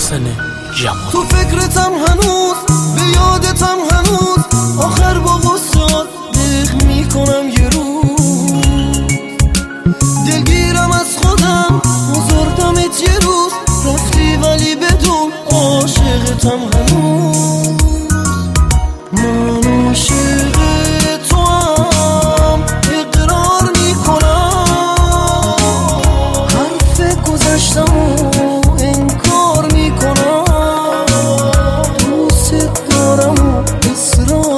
محسن جمال. تو فکرتم هنوز، به یادتم هنوز، آخر با غصات دق میکنم یه روز. دلگیرم از خودم، بزردمت یه روز، رفتی ولی بدون عاشقتم هنوز. من عاشق تو هم اقرار میکنم، حرف گذشتمو انکار میکنم. دوست دارم و اصرار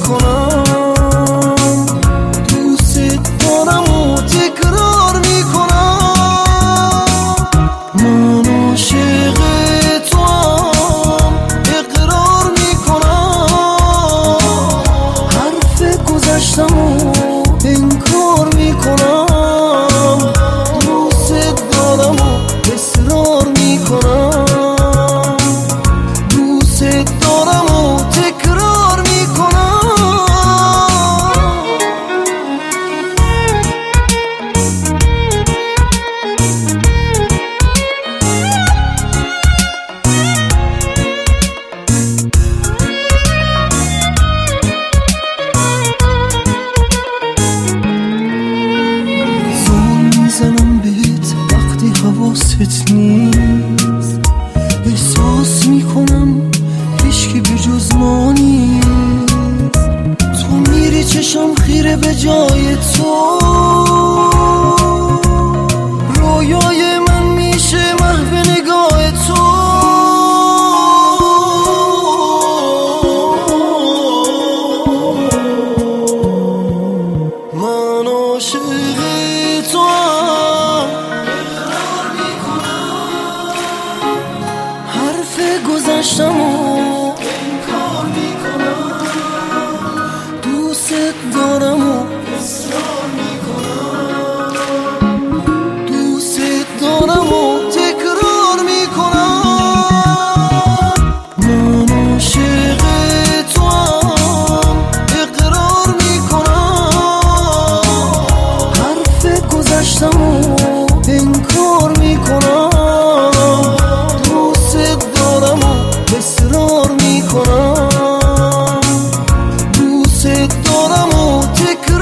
میکنم، دوست دارم و تکرار میکنم. من عاشق تو هم اقرار میکنم، حرف گذشتمو انکار میکنم. دوست دارم و اصرار میکنم، دوست دارم و تکرار میکنم. زور میزنم بهت وقتی حواست نیست، احساس میکنم هیچکی به جز ما نیست. تو میری چشم خیره به جای تو، رویای من میشه محو نگاه تو. من عاشق تو هم اقرار میکنم، حرف گذشتمو انکار میکنم. دوست دارم و اصرار میکنم، دوست دارم و تکرار میکنم. من عاشق تو هم اقرار میکنم، حرف گذشتمو انکار میکنم. دوست دارم و اصرار میکنم، دوست دارم و تکرار